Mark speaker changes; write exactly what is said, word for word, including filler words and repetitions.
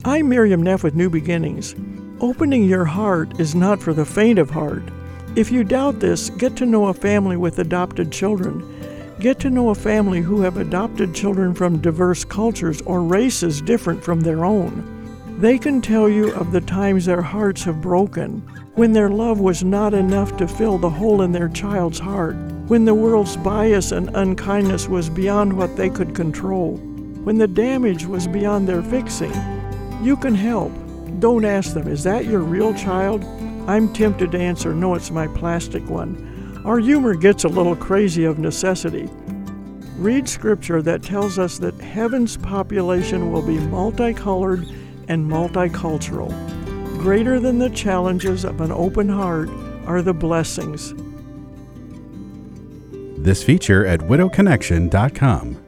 Speaker 1: I'm Miriam Neff with New Beginnings. Opening your heart is not for the faint of heart. If you doubt this, get to know a family with adopted children. Get to know a family who have adopted children from diverse cultures or races different from their own. They can tell you of the times their hearts have broken, when their love was not enough to fill the hole in their child's heart, when the world's bias and unkindness was beyond what they could control, when the damage was beyond their fixing. You can help. Don't ask them, is that your real child? I'm tempted to answer, no, it's my plastic one. Our humor gets a little crazy of necessity. Read scripture that tells us that heaven's population will be multicolored and multicultural. Greater than the challenges of an open heart are the blessings.
Speaker 2: This feature at widow connection dot com.